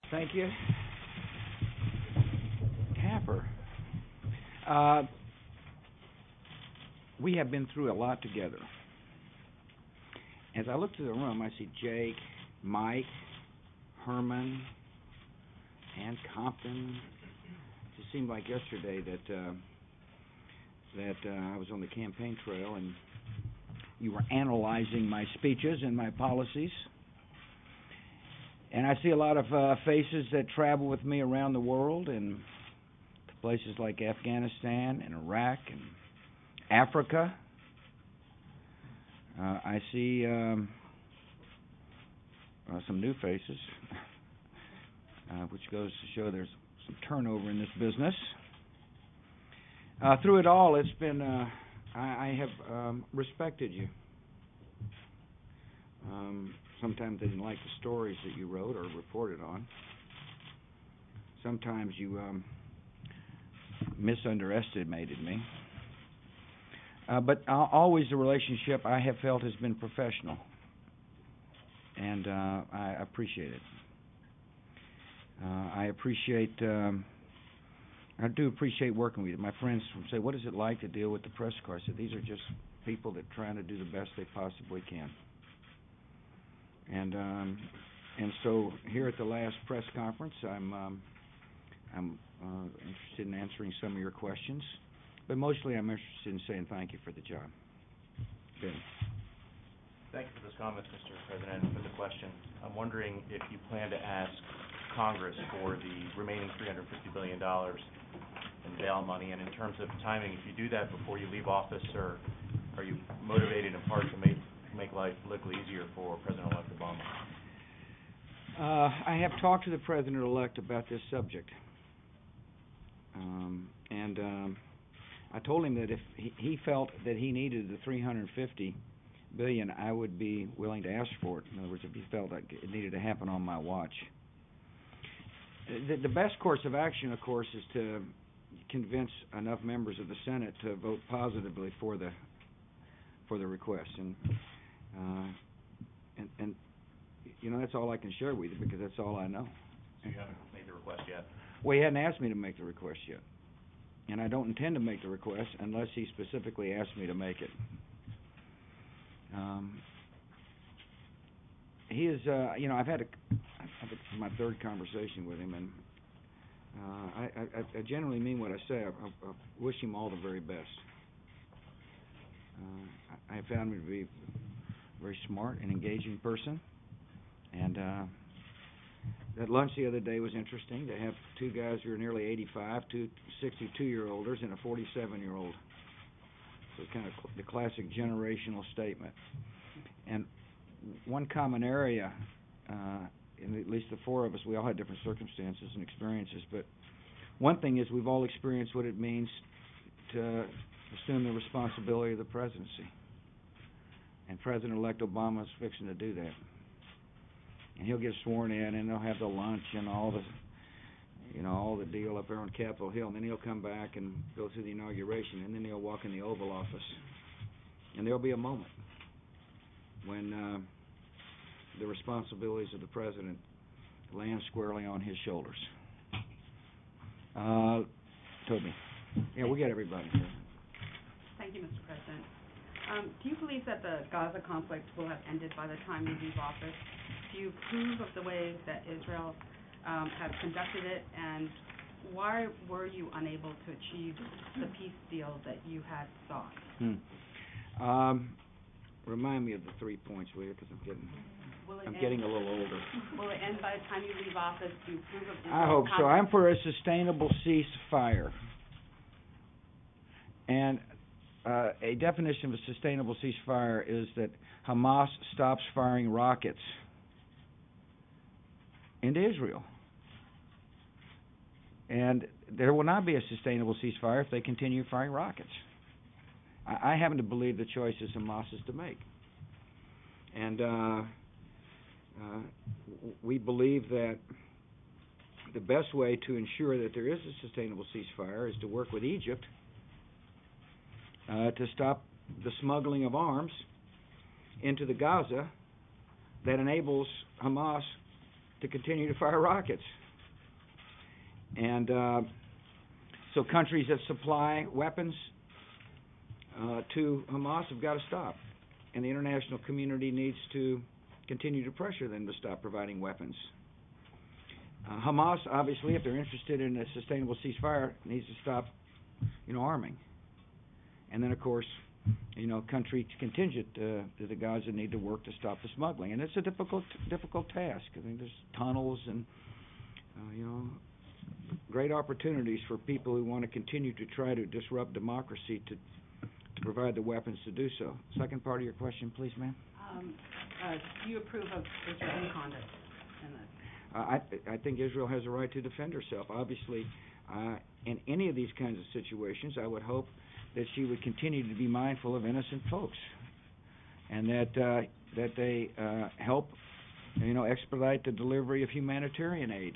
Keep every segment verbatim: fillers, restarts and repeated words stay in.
Thank you. Happer. Uh, we have been through a lot together. As I look to the room, I see Jake, Mike, Herman, and Compton. It just seemed like yesterday that uh, that uh, I was on the campaign trail and you were analyzing my speeches and my policies. And I see a lot of uh, faces that travel with me around the world and to places like Afghanistan and Iraq and Africa. Uh, I see um, uh, some new faces, uh, which goes to show there's some turnover in this business. Uh, through it all, it's been, uh, I, I have um, respected you. Um, sometimes I didn't like the stories that you wrote or reported on. Sometimes you um, misunderestimated me. Uh, but uh, always the relationship I have felt has been professional, and uh, I appreciate it. Uh, I appreciate, um, I do appreciate working with you. My friends say, what is it like to deal with the press corps? I said, these are just people that are trying to do the best they possibly can. And um, and so here at the last press conference, I'm um, I'm uh, interested in answering some of your questions, but mostly I'm interested in saying thank you for the job. Ben. Thank you for those comments, Mister President, and for the question. I'm wondering if you plan to ask Congress for the remaining three hundred fifty billion dollars in bail money, and in terms of timing, if you do that before you leave office, or are you motivated in part to make make life a little easier for President-elect Obama? Uh, I have talked to the President-elect about this subject, um, and um, I told him that if he, he felt that he needed the three hundred fifty billion dollars, I would be willing to ask for it. In other words, if he felt like it needed to happen on my watch. The, the best course of action, of course, is to convince enough members of the Senate to vote positively for the for the request, and uh, and, and you know that's all I can share with you because that's all I know. So you haven't made the request yet? Well, he hadn't asked me to make the request yet, and I don't intend to make the request unless he specifically asks me to make it. Um, he is, uh, you know, I've had a, I think this is my third conversation with him, and uh, I, I, I generally mean what I say. I, I, I wish him all the very best. Uh, I, I found him to be a very smart and engaging person, and uh, that lunch the other day was interesting. To have two guys who are nearly eighty-five, two sixty-two-year-olders, and a forty-seven-year-old. So kind of cl- the classic generational statement. And one common area, uh, in at least the four of us, we all had different circumstances and experiences, but one thing is we've all experienced what it means to assume the responsibility of the presidency. And President-elect Obama is fixing to do that. And he'll get sworn in, and they'll have the lunch and all the, you know, all the deal up there on Capitol Hill, and then he'll come back and go through the inauguration, and then he'll walk in the Oval Office. And there'll be a moment when uh, the responsibilities of the president land squarely on his shoulders. Uh, Toby. Yeah, we got everybody here. Thank you, Mister President. Um, do you believe that the Gaza conflict will have ended by the time you leave office? Do you approve of the way that Israel um, has conducted it, and why were you unable to achieve the peace deal that you had sought? Hmm. Um, remind me of the three points, will you? Because I'm getting, I'm end, getting a little older. Will it end by the time you leave office? Do you approve of Israel's I hope so. I'm conflict? for a sustainable ceasefire. And uh, a definition of a sustainable ceasefire is that Hamas stops firing rockets into Israel. And there will not be a sustainable ceasefire if they continue firing rockets. I, I happen to believe the choice is Hamas's to make. And uh, uh, we believe that the best way to ensure that there is a sustainable ceasefire is to work with Egypt uh, to stop the smuggling of arms into the Gaza that enables Hamas to continue to fire rockets. And uh, so countries that supply weapons uh, to Hamas have got to stop. And the international community needs to continue to pressure them to stop providing weapons. Uh, Hamas, obviously, if they're interested in a sustainable ceasefire, needs to stop, you know, arming. And then, of course, you know, country contingent uh, to the Gaza need to work to stop the smuggling. And it's a difficult, difficult task. I mean, there's tunnels and, uh, you know, great opportunities for people who want to continue to try to disrupt democracy to to provide the weapons to do so. Second part of your question, please, ma'am. Um, uh, do you approve of Israeli conduct in this? Uh, I, I think Israel has a right to defend herself. Obviously, uh, in any of these kinds of situations, I would hope that she would continue to be mindful of innocent folks, and that uh, that they uh, help, you know, expedite the delivery of humanitarian aid.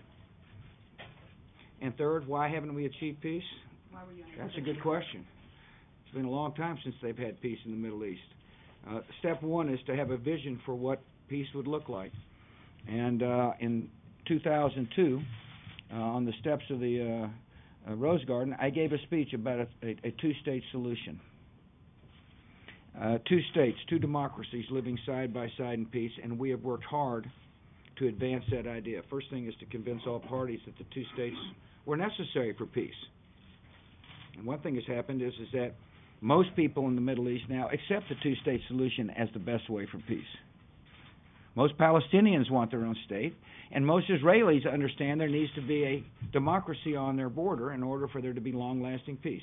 And third, why haven't we achieved peace? Why were you That's a good question. It's been a long time since they've had peace in the Middle East. Uh, step one is to have a vision for what peace would look like. And uh, in two thousand two, uh, on the steps of the uh, uh, Rose Garden, I gave a speech about a, a, a two-state solution. Uh, two states, two democracies living side by side in peace, and we have worked hard to advance that idea. First thing is to convince all parties that the two states were necessary for peace. And one thing has happened is, is that most people in the Middle East now accept the two-state solution as the best way for peace. Most Palestinians want their own state, and most Israelis understand there needs to be a democracy on their border in order for there to be long-lasting peace.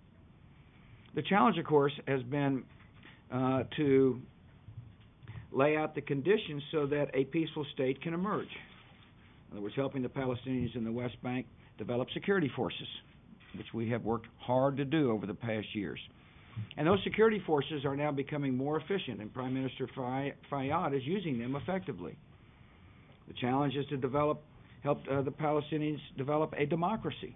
The challenge, of course, has been uh, to lay out the conditions so that a peaceful state can emerge. In other words, helping the Palestinians in the West Bank develop security forces, which we have worked hard to do over the past years. And those security forces are now becoming more efficient, and Prime Minister Fayyad is using them effectively. The challenge is to develop, help uh, the Palestinians develop a democracy.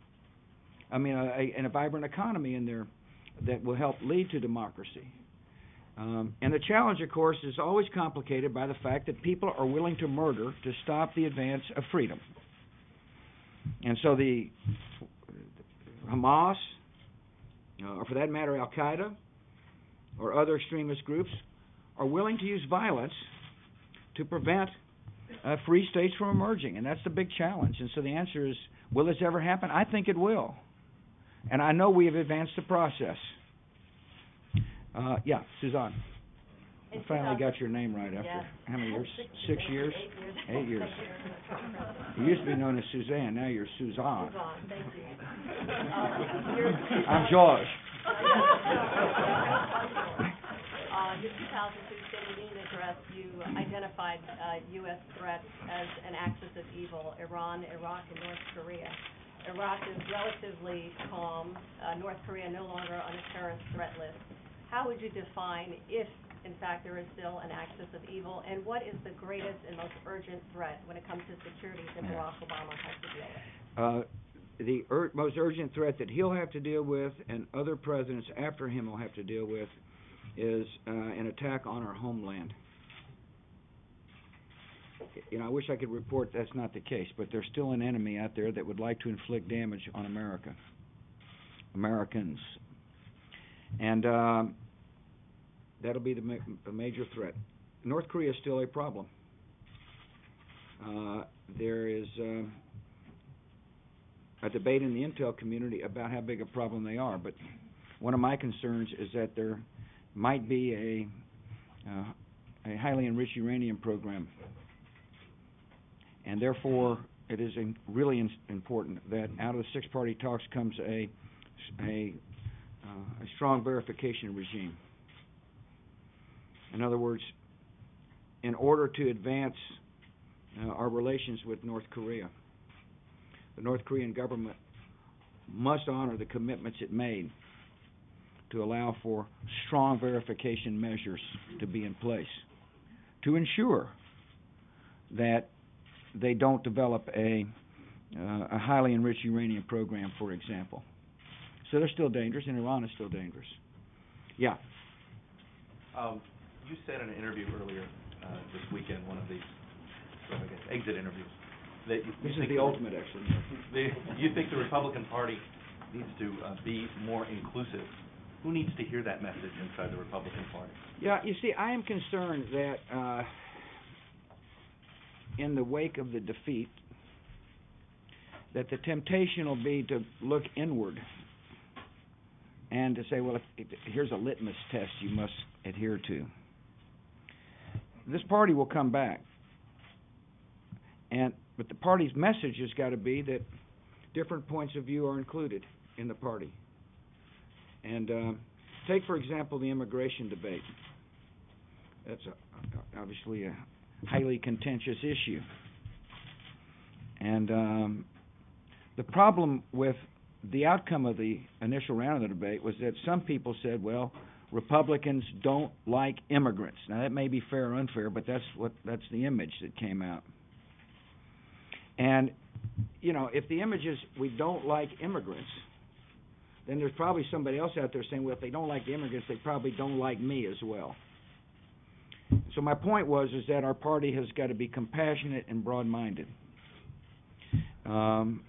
I mean, a, a, and a vibrant economy in there that will help lead to democracy. Um, and the challenge, of course, is always complicated by the fact that people are willing to murder to stop the advance of freedom. And so the Hamas, Uh, or for that matter, Al-Qaeda, or other extremist groups, are willing to use violence to prevent uh, free states from emerging, and that's the big challenge. And so the answer is, will this ever happen? I think it will. And I know we have advanced the process. Uh, yeah, Suzanne. I finally got your name right after yes. how many years? Six years? Eight years. Eight years. You used to be known as Suzanne. Now you're Suzanne. Suzanne, thank you. Uh, I'm George. uh, your two thousand two State of the Union address, you identified uh, U S threats as an axis of evil: Iran, Iraq, and North Korea. Iraq is relatively calm. Uh, North Korea no longer on a terrorist threat list. How would you define if, in fact, there is still an axis of evil, and what is the greatest and most urgent threat when it comes to security that Barack Obama has to deal with? Uh, the ur- most urgent threat that he'll have to deal with, and other presidents after him will have to deal with, is uh, an attack on our homeland. You know, I wish I could report that's not the case, but there's still an enemy out there that would like to inflict damage on America, Americans. And um, that'll be the ma- a major threat. North Korea is still a problem. Uh, there is uh, a debate in the intel community about how big a problem they are, but one of my concerns is that there might be a, uh, a highly enriched uranium program, and therefore it is in really in- important that out of the six-party talks comes a, a, uh, a strong verification regime. In other words, in order to advance uh, our relations with North Korea, the North Korean government must honor the commitments it made to allow for strong verification measures to be in place to ensure that they don't develop a, uh, a highly enriched uranium program, for example. So they're still dangerous, and Iran is still dangerous. Yeah. Um, you said in an interview earlier uh, this weekend, one of these sort of, I guess, exit interviews, that you This you is think the ultimate, actually. the, you think the Republican Party needs to uh, be more inclusive. Who needs to hear that message inside the Republican Party? Yeah, you see, I am concerned that uh, in the wake of the defeat, that the temptation will be to look inward and to say, well, if, if, here's a litmus test you must adhere to. This party will come back, and but the party's message has got to be that different points of view are included in the party. And uh, take, for example, the immigration debate. That's a, obviously a highly contentious issue. And um, the problem with the outcome of the initial round of the debate was that some people said, well, Republicans don't like immigrants. Now, that may be fair or unfair, but that's what that's the image that came out. And, you know, if the image is we don't like immigrants, then there's probably somebody else out there saying, well, if they don't like the immigrants, they probably don't like me as well. So my point was is that our party has got to be compassionate and broad-minded. Um,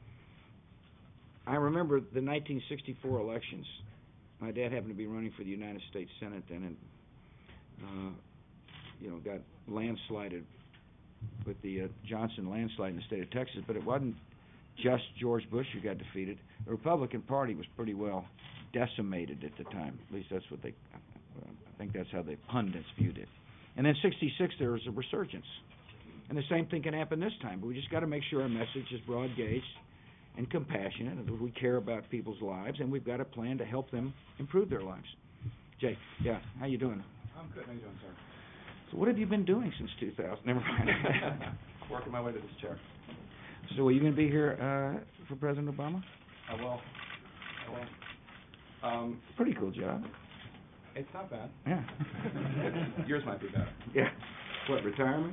I remember the nineteen sixty-four elections. My dad happened to be running for the United States Senate then, and uh, you know, got landslided with the uh, Johnson landslide in the state of Texas. But it wasn't just George Bush who got defeated. The Republican Party was pretty well decimated at the time. At least that's what they. I think that's how the pundits viewed it. And then sixty-six, there was a resurgence, and the same thing can happen this time. But we just got to make sure our message is broad-gauged and compassionate, and that we care about people's lives, and we've got a plan to help them improve their lives. Jay, yeah, how you doing? I'm good. How you doing, sir? So what have you been doing since two thousand? Never mind. Working my way to this chair. So are you going to be here uh, for President Obama? I will. I will. Um, Pretty cool job. it's not bad. Yeah. Yours might be better. Yeah. What, retirement?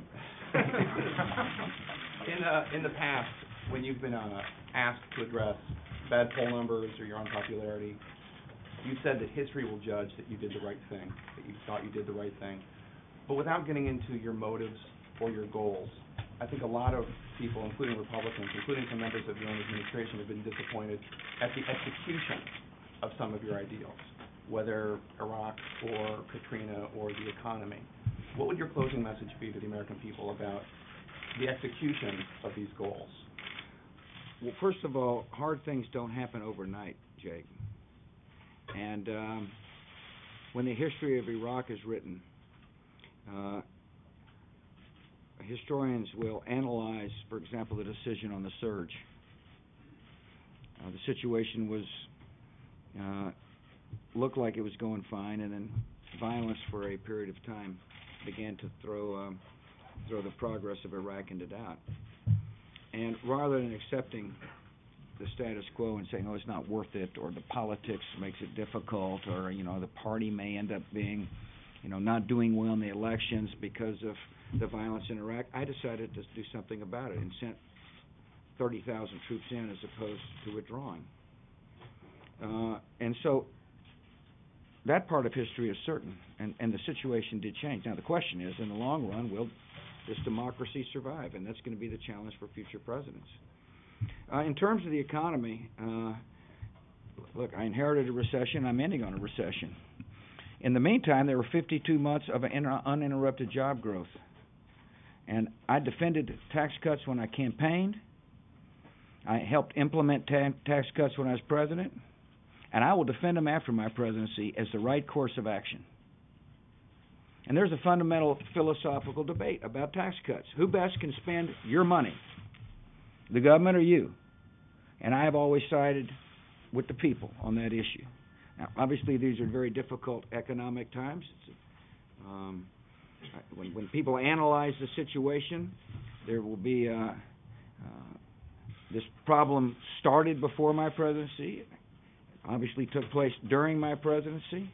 In uh, in the past, when you've been uh, asked to address bad poll numbers or your unpopularity, you've said that history will judge that you did the right thing, that you thought you did the right thing. But without getting into your motives or your goals, I think a lot of people, including Republicans, including some members of your own administration, have been disappointed at the execution of some of your ideals, whether Iraq or Katrina or the economy. What would your closing message be to the American people about the execution of these goals? Well, first of all, hard things don't happen overnight, Jake. And um, when the history of Iraq is written, uh, historians will analyze, for example, the decision on the surge. Uh, the situation was uh, looked like it was going fine, and then violence for a period of time began to throw um, throw the progress of Iraq into doubt. And rather than accepting the status quo and saying, oh, it's not worth it, or the politics makes it difficult, or, you know, the party may end up being, you know, not doing well in the elections because of the violence in Iraq, I decided to do something about it and sent thirty thousand troops in as opposed to withdrawing. Uh, and so that part of history is certain, and, and the situation did change. Now, the question is, in the long run, will this democracy survive? And that's going to be the challenge for future presidents. Uh, in terms of the economy, uh, look, I inherited a recession. I'm ending on a recession. In the meantime, there were fifty-two months of uninterrupted job growth. And I defended tax cuts when I campaigned. I helped implement ta- tax cuts when I was president. And I will defend them after my presidency as the right course of action. And there's a fundamental philosophical debate about tax cuts. Who best can spend your money, the government or you? And I have always sided with the people on that issue. Now, obviously, these are very difficult economic times. It's, um, when, when people analyze the situation, there will be uh, uh, this problem started before my presidency. It obviously took place during my presidency.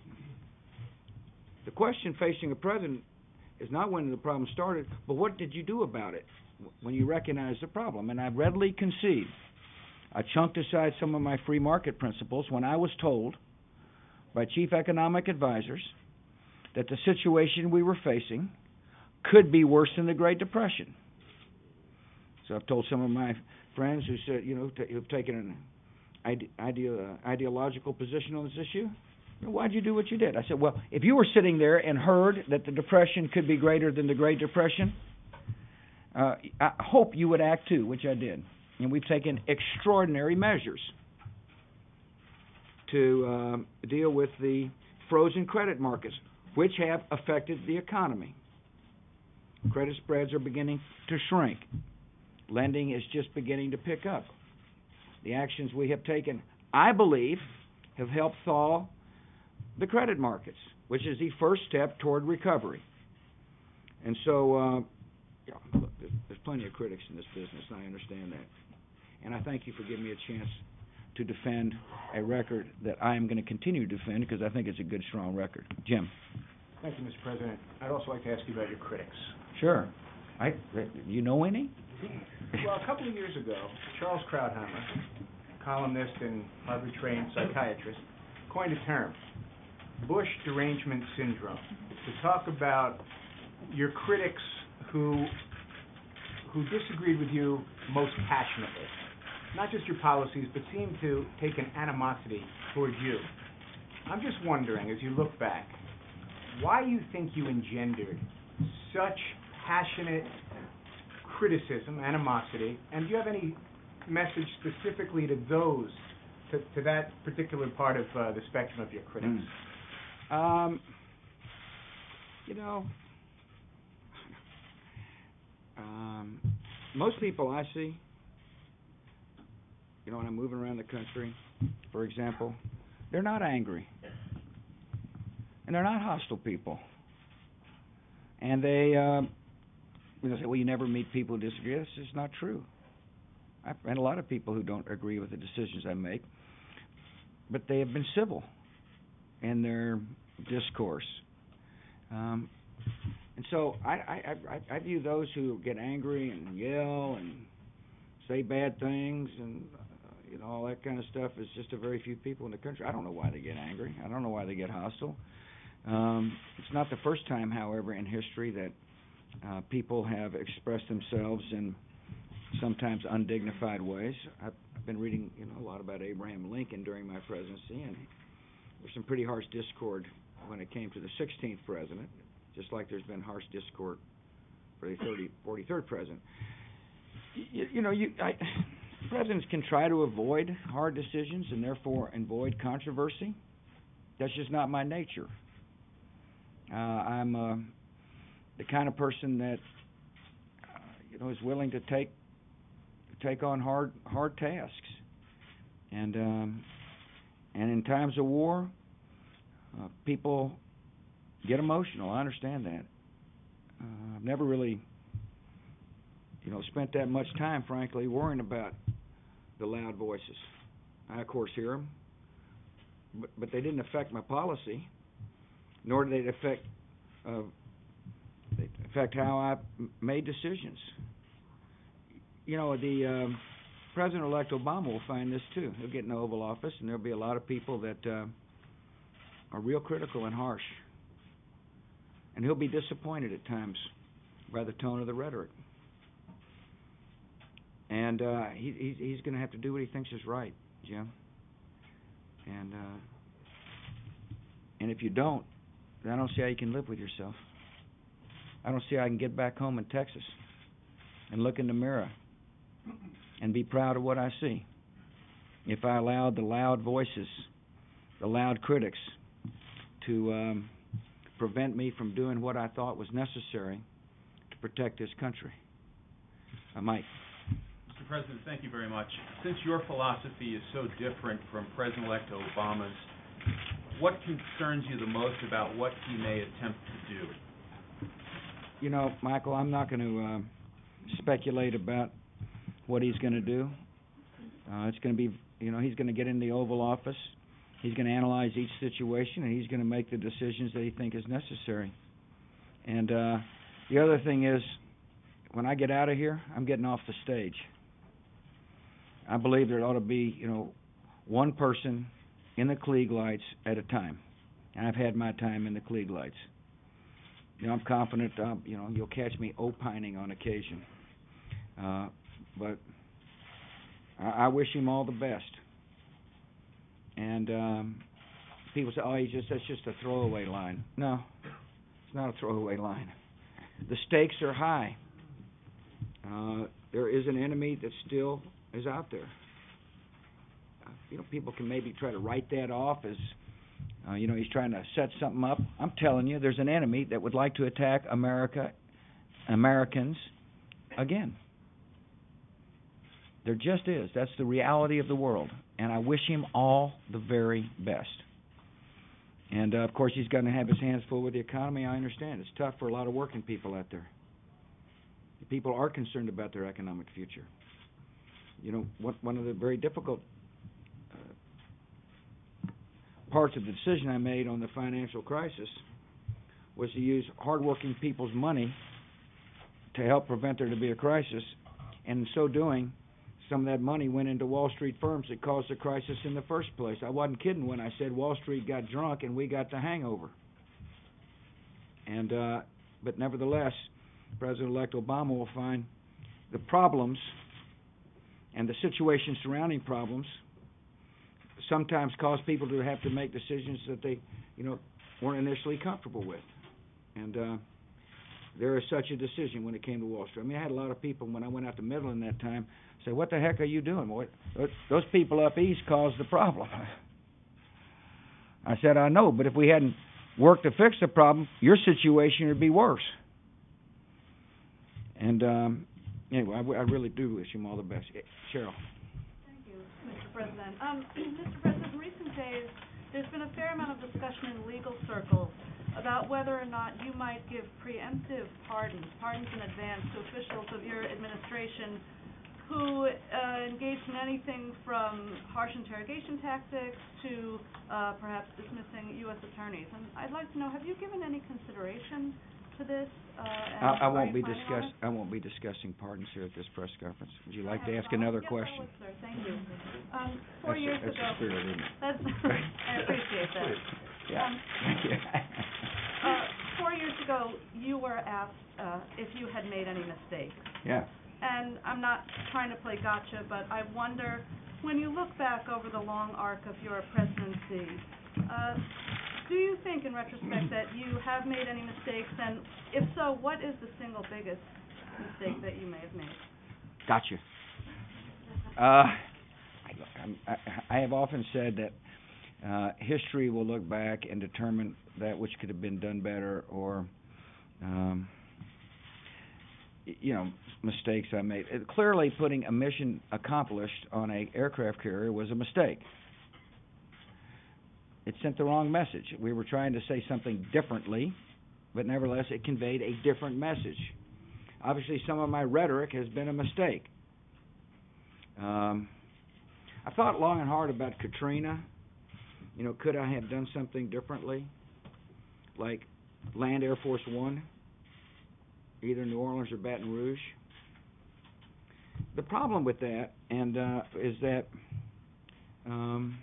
The question facing a president is not when the problem started, but what did you do about it when you recognize the problem? And I readily concede I chunked aside some of my free market principles when I was told by chief economic advisors that the situation we were facing could be worse than the Great Depression. I've told some of my friends who said, you know, t- who've taken an ide- idea, uh, ideological position on this issue, you know, why'd you do what you did? I said, well, if you were sitting there and heard that the Depression could be greater than the Great Depression, uh, I hope you would act too, which I did. And we've taken extraordinary measures to um, deal with the frozen credit markets, which have affected the economy. Credit spreads are beginning to shrink. Lending is just beginning to pick up. The actions we have taken, I believe, have helped thaw the credit markets, which is the first step toward recovery. And so, uh, yeah, look, there's, there's plenty of critics in this business, and I understand that. And I thank you for giving me a chance to defend a record that I am going to continue to defend because I think it's a good, strong record. Jim. Thank you, Mister President. I'd also like to ask you about your critics. Sure. I, you know any? Well, a couple of years ago, Charles Krauthammer, columnist and Harvard-trained psychiatrist, coined a term, Bush derangement syndrome, to talk about your critics who who disagreed with you most passionately. Not just your policies, but seemed to take an animosity towards you. I'm just wondering, as you look back, why you think you engendered such passionate criticism, animosity, and do you have any message specifically to those, to, to that particular part of uh, the spectrum of your critics? Mm. Um, you know, um, most people I see, you know, when I'm moving around the country, for example, they're not angry. And they're not hostile people. And they, uh, you know, say, well, you never meet people who disagree. That's just not true. I've met a lot of people who don't agree with the decisions I make, but they have been civil in their discourse. Um, and so I, I, I, I view those who get angry and yell and say bad things and uh, you know, all that kind of stuff is just a very few people in the country. I don't know why they get angry. I don't know why they get hostile. Um, it's not the first time, however, in history that uh, people have expressed themselves in sometimes undignified ways. I've been reading, you know, a lot about Abraham Lincoln during my presidency, and there's some pretty harsh discord when it came to the sixteenth president, just like there's been harsh discord for the thirty, forty-third president. You, you know, you, I, presidents can try to avoid hard decisions and therefore avoid controversy. That's just not my nature. Uh, I'm uh, the kind of person that uh, you know is willing to take take on hard hard tasks, and um, and in times of war, uh, people get emotional. I understand that. Uh, I've never really, you know, spent that much time, frankly, worrying about the loud voices. I of course hear them, but, but they didn't affect my policy. Nor did it affect uh, they affect how I m- made decisions. You know, the um, President-elect Obama will find this too. He'll get in the Oval Office, and there'll be a lot of people that uh, are real critical and harsh, and he'll be disappointed at times by the tone of the rhetoric. And uh, he, he's, he's going to have to do what he thinks is right, Jim. And uh, and if you don't, I don't see how you can live with yourself. I don't see how I can get back home in Texas and look in the mirror and be proud of what I see if I allowed the loud voices, the loud critics, to um, prevent me from doing what I thought was necessary to protect this country. Uh, Mike. Mister President, thank you very much. Since your philosophy is so different from President-elect Obama's, what concerns you the most about what he may attempt to do? You know, Michael, I'm not going to uh, speculate about what he's going to do. Uh, it's going to be, you know, he's going to get in the Oval Office. He's going to analyze each situation, and he's going to make the decisions that he thinks is necessary. And uh, the other thing is, when I get out of here, I'm getting off the stage. I believe there ought to be, you know, one person in the Klieg lights at a time. And I've had my time in the Klieg lights. You know, I'm confident, uh, you know, you'll catch me opining on occasion. Uh, but I, I wish him all the best. And um, people say, "Oh, he's just that's just a throwaway line." No, it's not a throwaway line. The stakes are high. Uh, there is an enemy that still is out there. Uh, you know, people can maybe try to write that off as, uh, you know, he's trying to set something up. I'm telling you, there's an enemy that would like to attack America, Americans, again. There just is. That's the reality of the world. And I wish him all the very best. And, uh, of course, he's going to have his hands full with the economy. I understand. It's tough for a lot of working people out there. People are concerned about their economic future. You know, one, one of the very difficult uh, parts of the decision I made on the financial crisis was to use hardworking people's money to help prevent there to be a crisis. And in so doing, some of that money went into Wall Street firms that caused the crisis in the first place. I wasn't kidding when I said Wall Street got drunk and we got the hangover. And uh, but nevertheless, President-elect Obama will find the problems and the situation surrounding problems sometimes cause people to have to make decisions that they, you know, weren't initially comfortable with. And uh, there is such a decision when it came to Wall Street. I mean, I had a lot of people when I went out to Midland that time say, "What the heck are you doing? What, those people up east caused the problem." I said, "I know, but if we hadn't worked to fix the problem, your situation would be worse." And um, anyway, I, w- I really do wish him all the best. Cheryl. Thank you, Mister President. Um, Mister President, in recent days, there's been a fair amount of discussion in legal circles about whether or not you might give preemptive pardons, pardons in advance to officials of your administration who uh, engaged in anything from harsh interrogation tactics to uh, perhaps dismissing U S attorneys. And I'd like to know, have you given any consideration to this? Uh, and I, I are won't you be planning on discuss. it? I won't be discussing pardons here at this press conference. Would you I like have to a ask follow-up? another Yes, I question? would, sir. Thank you. Um, four That's years the, that's ago. the spirit, isn't it? That's, I appreciate that. Yeah. Um, Thank you. Uh, four years ago, you were asked uh, if you had made any mistakes. Yeah. And I'm not trying to play gotcha, but I wonder, when you look back over the long arc of your presidency, uh, do you think, in retrospect, that you have made any mistakes? And if so, what is the single biggest mistake that you may have made? Gotcha. Uh, I, I, I have often said that uh, history will look back and determine that which could have been done better, or, um, y- you know, mistakes I made. Uh, clearly, putting a mission accomplished on a aircraft carrier was a mistake. It sent the wrong message. We were trying to say something differently, but nevertheless, it conveyed a different message. Obviously, some of my rhetoric has been a mistake. Um, I thought long and hard about Katrina. You know, could I have done something differently? Like land Air Force One, either New Orleans or Baton Rouge. The problem with that and uh, is that um,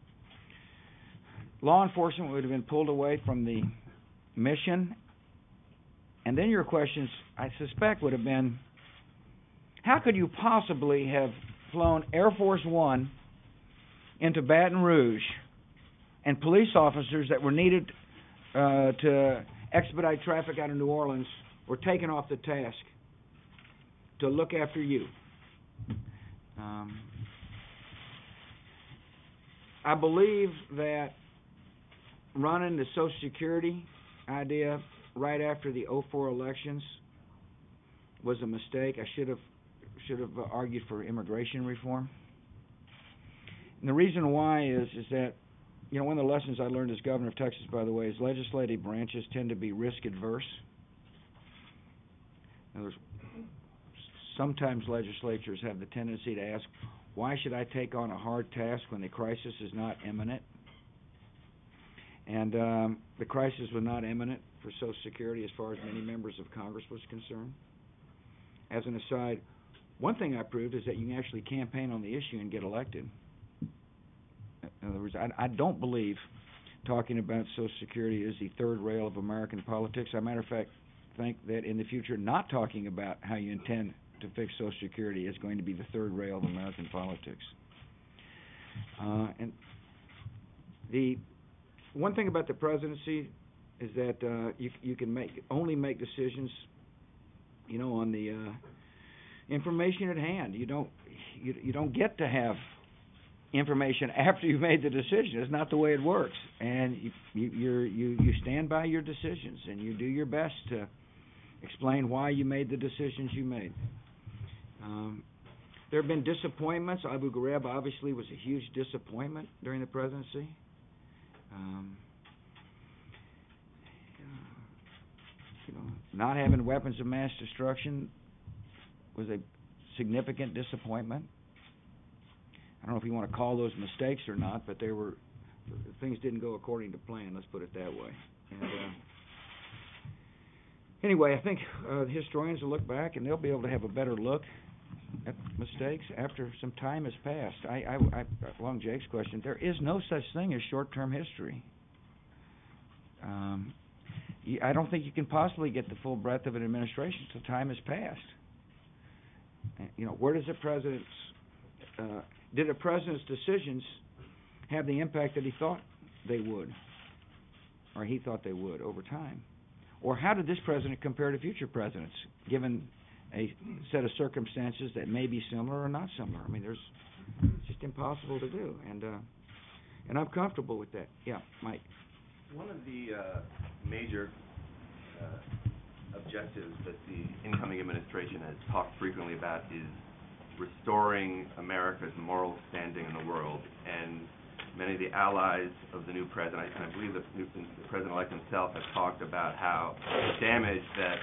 law enforcement would have been pulled away from the mission, and then your questions, I suspect, would have been, how could you possibly have flown Air Force One into Baton Rouge and police officers that were needed uh, to expedite traffic out of New Orleans were taken off the task to look after you? Um, I believe that running the Social Security idea right after the oh four elections was a mistake. I should have should have argued for immigration reform. And the reason why is is that, you know, one of the lessons I learned as governor of Texas, by the way, is legislative branches tend to be risk adverse. In other words, sometimes legislatures have the tendency to ask, why should I take on a hard task when the crisis is not imminent? And um, the crisis was not imminent for Social Security as far as many members of Congress was concerned. As an aside, one thing I proved is that you can actually campaign on the issue and get elected. In other words, I, I don't believe talking about Social Security is the third rail of American politics. As a matter of fact, think that in the future, not talking about how you intend to fix Social Security is going to be the third rail of American politics. Uh, and the one thing about the presidency is that uh, you you can make only make decisions, you know, on the uh, information at hand. You don't you you don't get to have information after you've made the decision. It's not the way it works. And you you you're, you you stand by your decisions and you do your best to explain why you made the decisions you made. Um, there have been disappointments. Abu Ghraib obviously was a huge disappointment during the presidency. Um, you know, not having weapons of mass destruction was a significant disappointment. I don't know if you want to call those mistakes or not, but they were things didn't go according to plan. Let's put it that way. And, uh, anyway, I think uh, historians will look back and they'll be able to have a better look at mistakes after some time has passed. I, I, I, along Jake's question, there is no such thing as short-term history. Um, you, I don't think you can possibly get the full breadth of an administration until time has passed. Uh, you know, where does the president's uh, did a president's decisions have the impact that he thought they would, or he thought they would over time? Or how did this president compare to future presidents, given a set of circumstances that may be similar or not similar? I mean, there's it's just impossible to do, and uh, and I'm comfortable with that. Yeah, Mike. One of the uh, major uh, objectives that the incoming administration has talked frequently about is restoring America's moral standing in the world, and many of the allies of the new president, and I believe the, new, the president-elect himself, has talked about how the damage that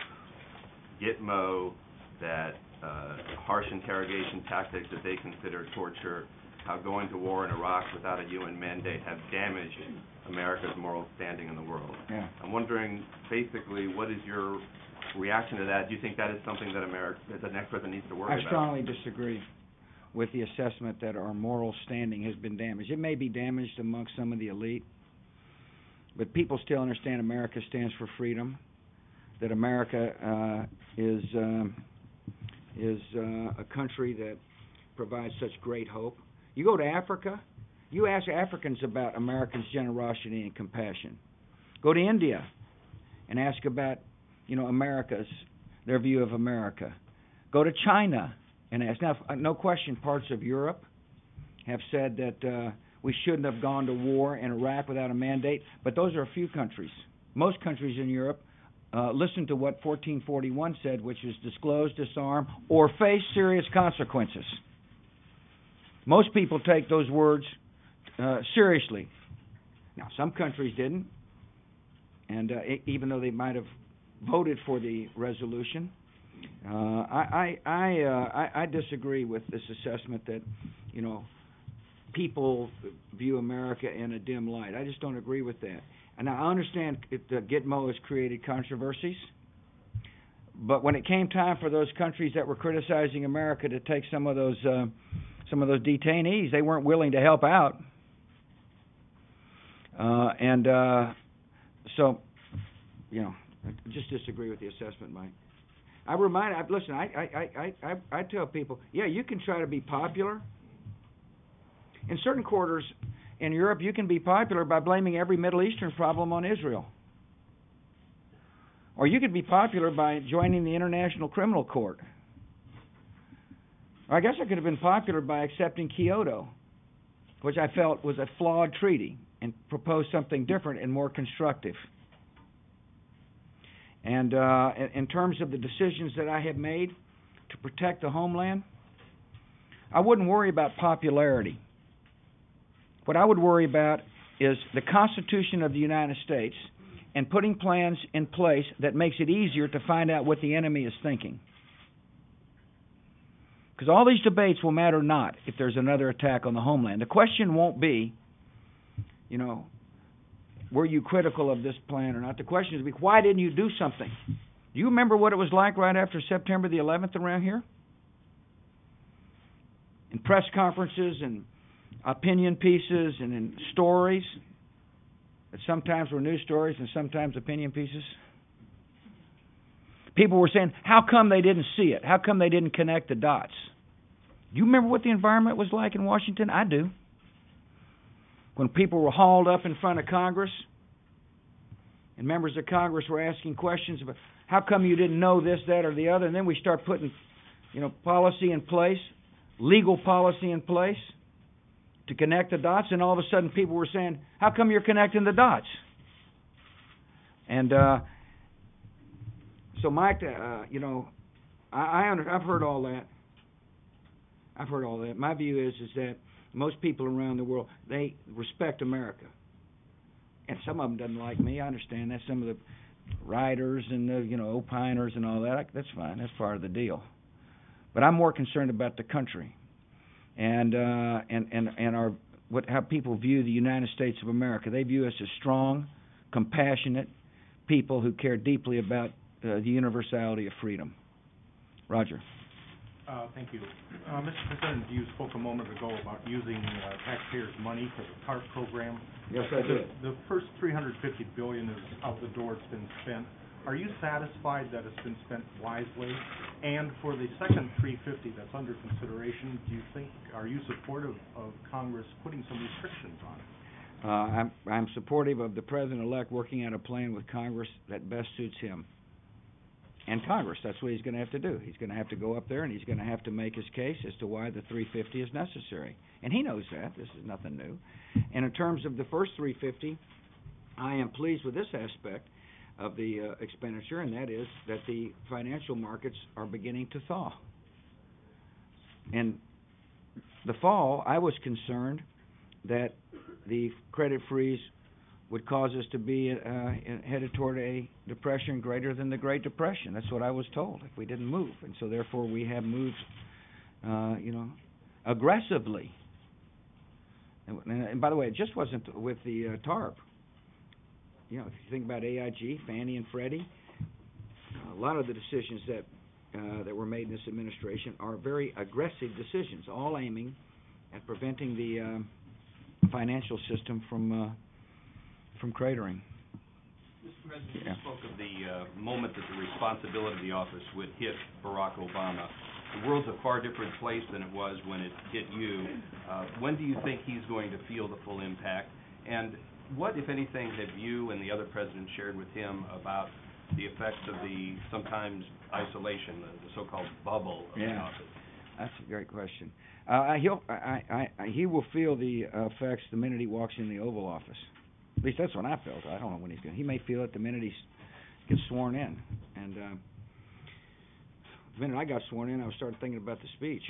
Gitmo, that uh, harsh interrogation tactics that they consider torture, how going to war in Iraq without a U N mandate have damaged America's moral standing in the world. Yeah. I'm wondering, basically, what is your reaction to that? Do you think that is something that America, that the next president needs to worry I about? strongly disagree with the assessment that our moral standing has been damaged. It may be damaged amongst some of the elite, but people still understand America stands for freedom, that America uh, is um, is uh, a country that provides such great hope. You go to Africa, you ask Africans about Americans' generosity and compassion. Go to India and ask about, you know, America's, their view of America. Go to China and ask. Now, no question, parts of Europe have said that uh, we shouldn't have gone to war in Iraq without a mandate, but those are a few countries. Most countries in Europe uh, listen to what fourteen forty-one said, which is disclose, disarm, or face serious consequences. Most people take those words uh, seriously. Now, some countries didn't, and uh, e- even though they might have voted for the resolution, uh, I I I, uh, I I disagree with this assessment that, you know, people view America in a dim light. I just don't agree with that. And I understand it, uh, Gitmo has created controversies, but when it came time for those countries that were criticizing America to take some of those uh, some of those detainees, they weren't willing to help out. Uh, and uh, so, you know, I just disagree with the assessment, Mike. I remind, I, listen, I, I, I, I, I tell people, yeah, you can try to be popular. In certain quarters in Europe, you can be popular by blaming every Middle Eastern problem on Israel. Or you could be popular by joining the International Criminal Court. Or I guess I could have been popular by accepting Kyoto, which I felt was a flawed treaty, and proposed something different and more constructive. And uh, in, in terms of the decisions that I have made to protect the homeland, I wouldn't worry about popularity. What I would worry about is the Constitution of the United States and putting plans in place that makes it easier to find out what the enemy is thinking. Because all these debates will matter not if there's another attack on the homeland. The question won't be, you know, were you critical of this plan or not? The question is, why didn't you do something? Do you remember what it was like right after September the eleventh around here? In press conferences and opinion pieces and in stories that sometimes were news stories and sometimes opinion pieces. People were saying, how come they didn't see it? How come they didn't connect the dots? Do you remember what the environment was like in Washington? I do. When people were hauled up in front of Congress, and members of Congress were asking questions about, how come you didn't know this, that, or the other? And then we start putting, you know, policy in place, legal policy in place to connect the dots, and all of a sudden people were saying, how come you're connecting the dots? And uh, so, Mike, uh, you know, I, I under, I've heard all that. I've heard all that. My view is is that most people around the world, they respect America. And some of them doesn't like me. I understand that. Some of the writers and the, you know, opiners and all that, I, that's fine. That's part of the deal. But I'm more concerned about the country and uh, and and and our what how people view the United States of America. They view us as strong, compassionate people who care deeply about uh, the universality of freedom. Roger. Uh, thank you. Uh, Mister President, you spoke a moment ago about using uh, taxpayers' money for the TARP program. Yes, I did. The, the first three hundred fifty billion dollars is out the door. It's been spent. Are you satisfied that it's been spent wisely? And for the second three hundred fifty that's under consideration, do you think, are you supportive of Congress putting some restrictions on it? Uh, I'm, I'm supportive of the President-elect working out a plan with Congress that best suits him. And Congress, that's what he's going to have to do. He's going to have to go up there and he's going to have to make his case as to why the three hundred fifty is necessary. And he knows that. This is nothing new. And in terms of the first three hundred fifty, I am pleased with this aspect of the uh, expenditure, and that is that the financial markets are beginning to thaw. And the fall, I was concerned that the credit freeze would cause us to be uh, headed toward a depression greater than the Great Depression. That's what I was told if we didn't move. And so therefore we have moved, uh, you know, aggressively. And, and by the way, it just wasn't with the uh, TARP. You know, if you think about A I G, Fannie and Freddie, a lot of the decisions that uh, that were made in this administration are very aggressive decisions, all aiming at preventing the uh, financial system from uh, from cratering. Mister President, Yeah. you spoke of the uh, moment that the responsibility of the office would hit Barack Obama. The world's a far different place than it was when it hit you. Uh, when do you think he's going to feel the full impact? And what, if anything, have you and the other presidents shared with him about the effects of the sometimes isolation, the, the so-called bubble of the Yeah. office? That's a great question. Uh, he'll, I, I, I, he will feel the uh, effects the minute he walks in the Oval Office. At least that's what I felt. I don't know when he's going. He may feel it the minute he gets sworn in. And uh, the minute I got sworn in, I started thinking about the speech.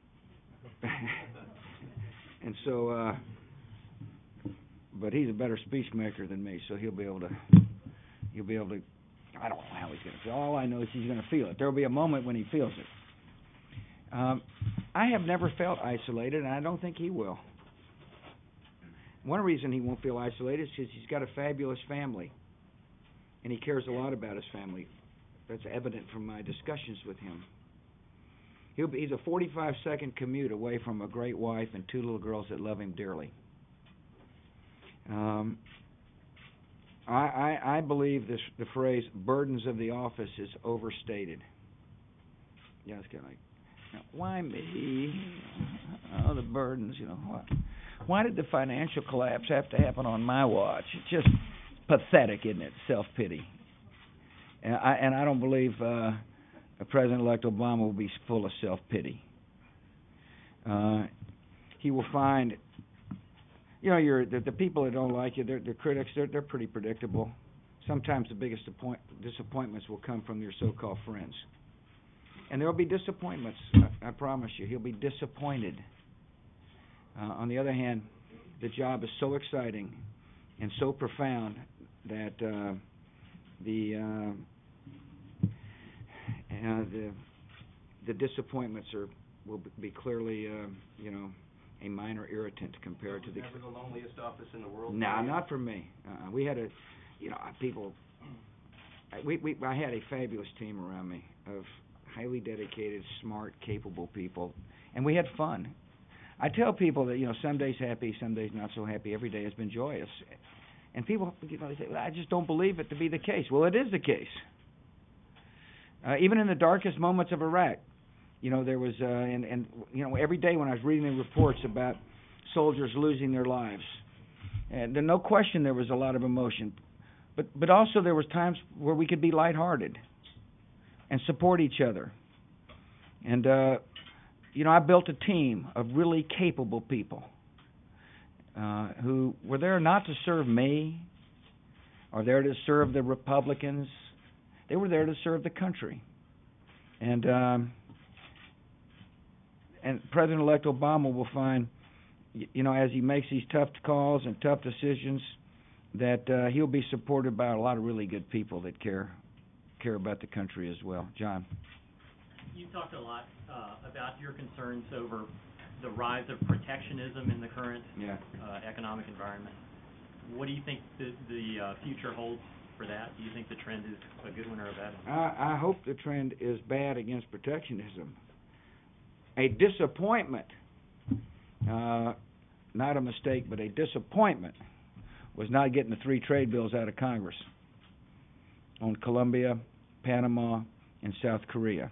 And so, uh, but he's a better speech maker than me, so he'll be able to. He'll be able to. I don't know how he's going to feel. All I know is he's going to feel it. There will be a moment when he feels it. Um, I have never felt isolated, and I don't think he will. One reason he won't feel isolated is because he's got a fabulous family, and he cares a lot about his family. That's evident from my discussions with him. He'll be, he's a forty-five second commute away from a great wife and two little girls that love him dearly. Um, I, I, I believe this, the phrase "burdens of the office" is overstated. Yeah, it's kind of like, you know, why me? Oh, the burdens, you know. Why, why did the financial collapse have to happen on my watch? It's just pathetic, isn't it? Self-pity. And I, and I don't believe uh, President-elect Obama will be full of self-pity. Uh, he will find, you know, you're, the, the people that don't like you, they're, the critics, they're, they're pretty predictable. Sometimes the biggest appoint, disappointments will come from your so-called friends. And there will be disappointments, I, I promise you. He'll be disappointed. Uh, on the other hand, the job is so exciting and so profound that uh, the, uh, uh, the the disappointments are will be clearly, uh, you know, a minor irritant compared to the. Never the loneliest office in the world. No, nah, not for me. Uh, we had a, you know, people. We we I had a fabulous team around me of highly dedicated, smart, capable people, and we had fun. I tell people that, you know, some days happy, some days not so happy. Every day has been joyous, and people, you know, they say, well, I just don't believe it to be the case. Well, it is the case. Uh, even in the darkest moments of Iraq, you know, there was, uh, and, and, you know, every day when I was reading the reports about soldiers losing their lives, and then no question there was a lot of emotion, but, but also there was times where we could be lighthearted and support each other. And, uh, you know, I built a team of really capable people uh, who were there not to serve me or there to serve the Republicans. They were there to serve the country. And um, and President-elect Obama will find, you know, as he makes these tough calls and tough decisions, that uh, he'll be supported by a lot of really good people that care care about the country as well. John. You talked a lot uh, about your concerns over the rise of protectionism in the current yeah. uh, economic environment. What do you think the, the uh, future holds for that? Do you think the trend is a good one or a bad one? I, I hope the trend is bad against protectionism. A disappointment, uh, not a mistake, but a disappointment was not getting the three trade bills out of Congress on Colombia, Panama, and South Korea.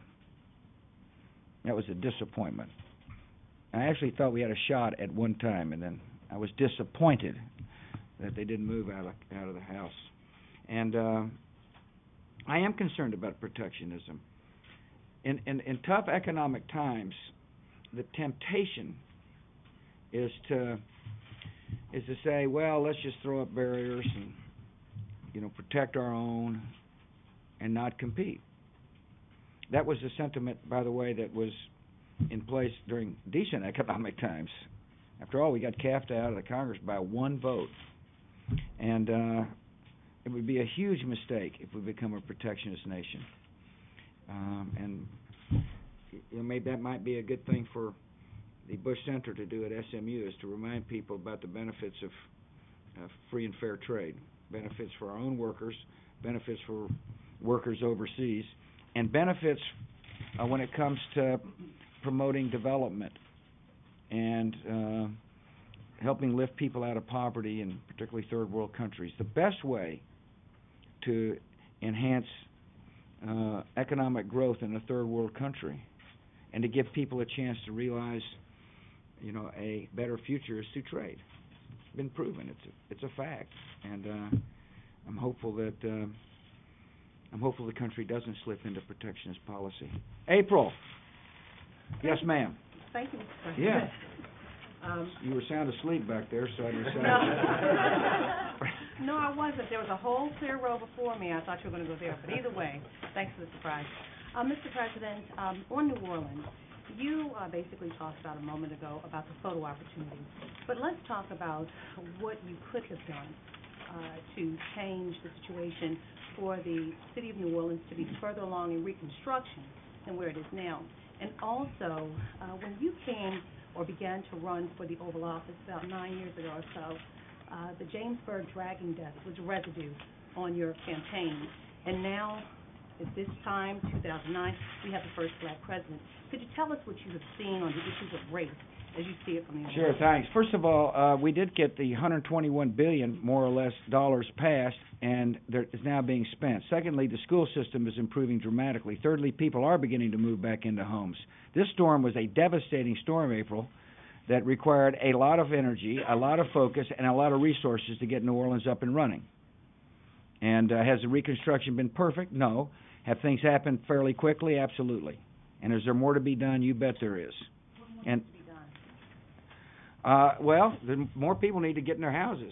That was a disappointment. I actually thought we had a shot at one time, and then I was disappointed that they didn't move out of out of the House. And uh, I am concerned about protectionism. In, in in tough economic times, the temptation is to is to say, well, let's just throw up barriers and, you know, protect our own and not compete. That was the sentiment, by the way, that was in place during decent economic times. After all, we got CAFTA out of the Congress by one vote. And uh, it would be a huge mistake if we become a protectionist nation. Um, and you know, maybe that might be a good thing for the Bush Center to do at S M U, is to remind people about the benefits of uh, free and fair trade, benefits for our own workers, benefits for workers overseas, and benefits uh, when it comes to promoting development and uh, helping lift people out of poverty, in particularly third world countries. The best way to enhance uh, economic growth in a third world country and to give people a chance to realize, you know, a better future is through trade. It's been proven. It's a, it's a fact, and uh, I'm hopeful that uh, I'm hopeful the country doesn't slip into protectionist policy. April. Yes, ma'am. Thank you, Mister President. Yeah. Um, You were sound asleep back there, so I decided. No, I wasn't. There was a whole clear row before me. I thought you were going to go there, but either way, thanks for the surprise. Uh, Mister President, um, on New Orleans, you uh, basically talked about a moment ago about the photo opportunity. But let's talk about what you could have done uh, to change the situation for the city of New Orleans to be further along in reconstruction than where it is now. And also, uh, when you came or began to run for the Oval Office about nine years ago or so, uh, the Jamesburg dragging death was residue on your campaign. And now, at this time, two thousand nine, we have the first black president. Could you tell us what you have seen on the issues of race as you see it from the Sure, outside? thanks. First of all, uh, we did get the one hundred twenty-one billion dollars, more or less, dollars passed, and there is now being spent. Secondly, the school system is improving dramatically. Thirdly, people are beginning to move back into homes. This storm was a devastating storm, April, that required a lot of energy, a lot of focus, and a lot of resources to get New Orleans up and running. And uh, has the reconstruction been perfect? No. Have things happened fairly quickly? Absolutely. And is there more to be done? You bet there is. And Uh, well, the more people need to get in their houses.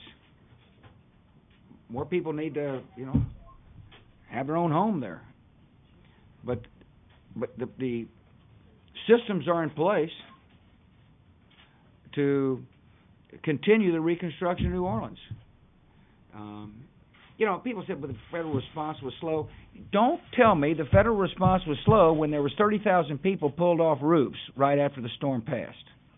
More people need to, you know, have their own home there. But, but the, the systems are in place to continue the reconstruction of New Orleans. Um, you know, people said, "But the federal response was slow." Don't tell me the federal response was slow when there was thirty thousand people pulled off roofs right after the storm passed.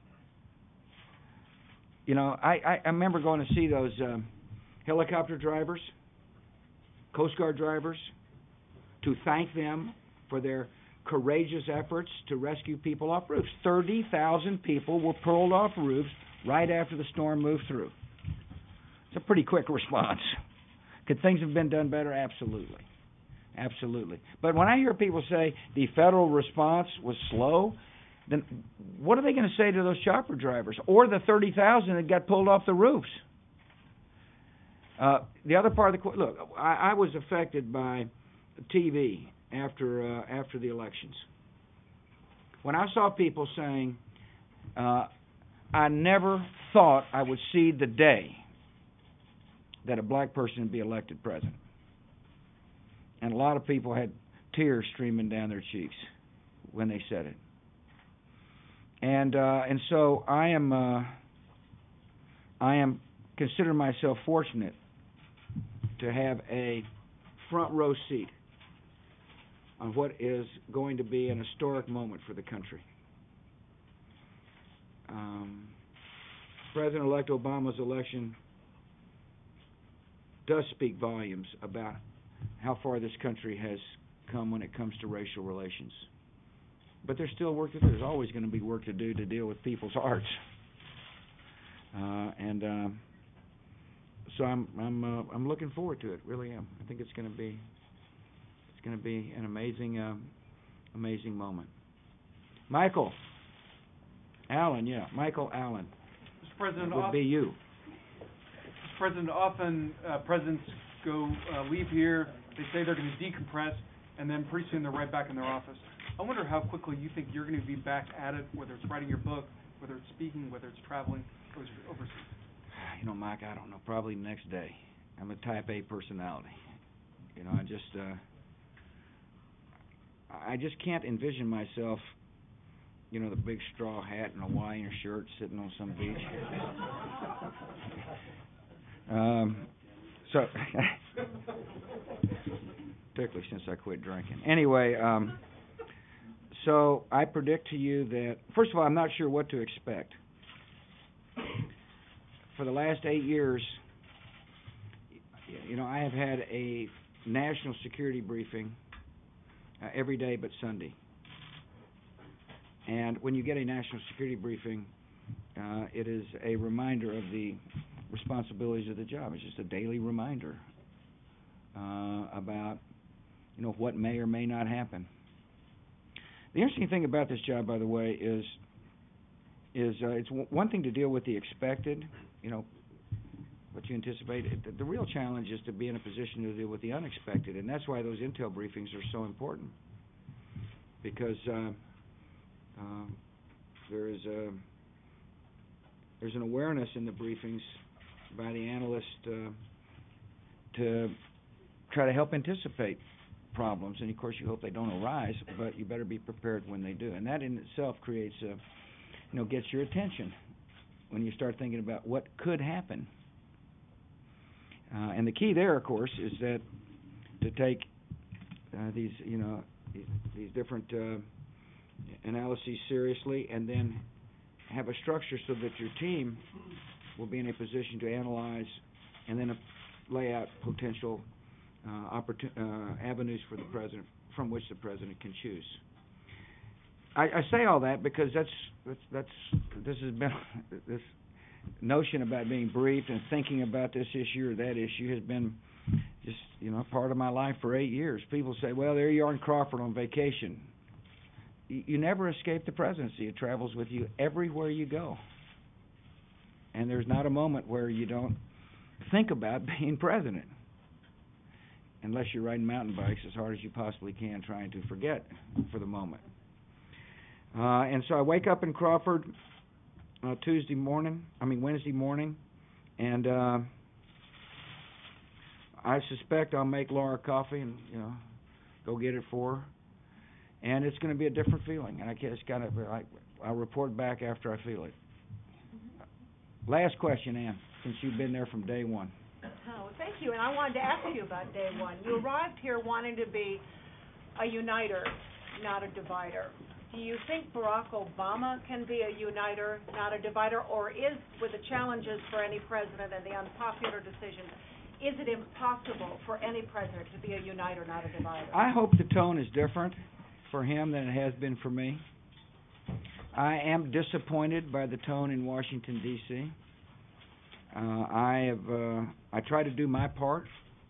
You know, I, I, I remember going to see those um, helicopter drivers, Coast Guard drivers, to thank them for their courageous efforts to rescue people off roofs. thirty thousand people were pulled off roofs right after the storm moved through. It's a pretty quick response. Could things have been done better? Absolutely. Absolutely. But when I hear people say the federal response was slow, then what are they going to say to those chopper drivers or the thirty thousand that got pulled off the roofs? Uh, the other part of the look, I, I was affected by T V after uh, after the elections. When I saw people saying, uh, I never thought I would see the day that a black person would be elected president. And a lot of people had tears streaming down their cheeks when they said it. And uh, and so I am uh, I am consider myself fortunate to have a front row seat on what is going to be an historic moment for the country. Um, President-elect Obama's election does speak volumes about how far this country has come when it comes to racial relations. But there's still work to do. There's always going to be work to do to deal with people's hearts. Uh, and uh, so I'm I'm uh, I'm looking forward to it. Really am. I think it's going to be it's going to be an amazing um, amazing moment. Michael Allen, yeah, Michael Allen. Mister President, That would off- be you. Mister President, often uh, presidents go uh, leave here. They say they're going to decompress, and then pretty soon they're right back in their office. I wonder how quickly you think you're going to be back at it, whether it's writing your book, whether it's speaking, whether it's traveling overseas. You know, Mike, I don't know. Probably next day. I'm a Type A personality. You know, I just, uh, I just can't envision myself, you know, the big straw hat and a Hawaiian shirt sitting on some beach. um, so, particularly since I quit drinking. Anyway, um, so I predict to you that, first of all, I'm not sure what to expect. For the last eight years, you know, I have had a national security briefing uh, every day but Sunday. And when you get a national security briefing, uh, it is a reminder of the responsibilities of the job. It's just a daily reminder uh, about, you know, what may or may not happen. The interesting thing about this job, by the way, is is uh, it's w- one thing to deal with the expected, you know, what you anticipate. The, the real challenge is to be in a position to deal with the unexpected, and that's why those intel briefings are so important. Because uh, uh, there is a there's an awareness in the briefings by the analyst uh, to try to help anticipate problems, and of course you hope they don't arise, but you better be prepared when they do. And that in itself creates a, you know, gets your attention when you start thinking about what could happen. Uh, and the key there, of course, is that to take uh, these, you know, these, these different uh, analyses seriously, and then have a structure so that your team will be in a position to analyze and then uh, lay out potential uh, opportun- uh, avenues for the president, from which the president can choose. I, I say all that because that's that's, that's this has been this notion about being briefed and thinking about this issue or that issue has been just, you know, part of my life for eight years. People say, well, there you are in Crawford on vacation. You, you never escape the presidency. It travels with you everywhere you go. And there's not a moment where you don't think about being president, unless you're riding mountain bikes as hard as you possibly can, trying to forget for the moment. Uh, and so I wake up in Crawford uh, Tuesday morning, I mean Wednesday morning, and uh, I suspect I'll make Laura coffee and, you know, go get it for her. And it's going to be a different feeling. And I guess kind of like I'll report back after I feel it. Last question, Ann, since you've been there from day one. Oh, thank you. And I wanted to ask you about day one. You arrived here wanting to be a uniter, not a divider. Do you think Barack Obama can be a uniter, not a divider, or is, with the challenges for any president and the unpopular decisions, is it impossible for any president to be a uniter, not a divider? I hope the tone is different for him than it has been for me. I am disappointed by the tone in Washington, D C Uh, I have uh, I try to do my part,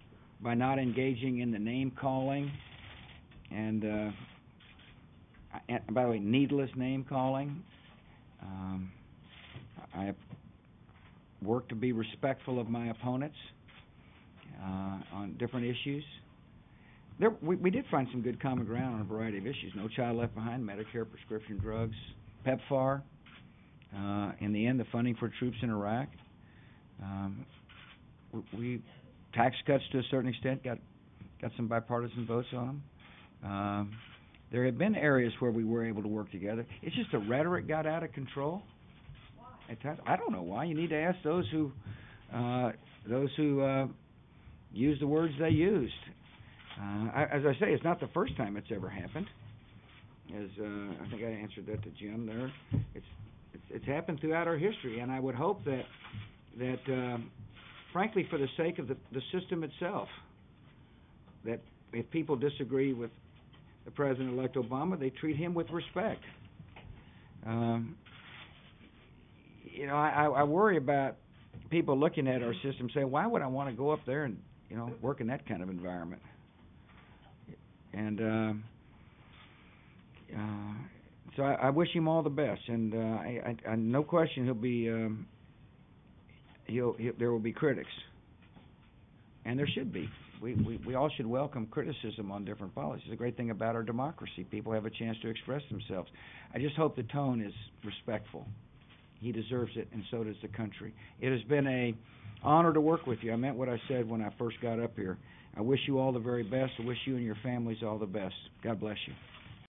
by not engaging in the name-calling and, uh, and, by the way, needless name-calling. Um, I have worked to be respectful of my opponents uh, on different issues. There, we, we did find some good common ground on a variety of issues. No Child Left Behind, Medicare, prescription drugs, PEPFAR. Uh, in the end, the funding for troops in Iraq. Um, we, we tax cuts to a certain extent got got some bipartisan votes on them. Um, there have been areas where we were able to work together. It's just the rhetoric got out of control. At times, I don't know why. You need to ask those who uh, those who uh, use the words they used. Uh, I, as I say, it's not the first time it's ever happened. As uh, I think I answered that to Jim there, it's, it's it's happened throughout our history, and I would hope that that um, frankly, for the sake of the, the system itself, that if people disagree with the President-elect Obama, they treat him with respect. Um, you know, I, I worry about people looking at our system saying, "Why would I want to go up there and you know work in that kind of environment?" And um, uh, so I, I wish him all the best, and uh, I, I, I, no question he'll be um, he'll, he'll there will be critics, and there should be. We, we we all should welcome criticism on different policies. The great thing about our democracy, people have a chance to express themselves. I just hope the tone is respectful. He deserves it, and so does the country. It has been a honor to work with you. I meant what I said when I first got up here. I wish you all the very best. I wish you and your families all the best. God bless you.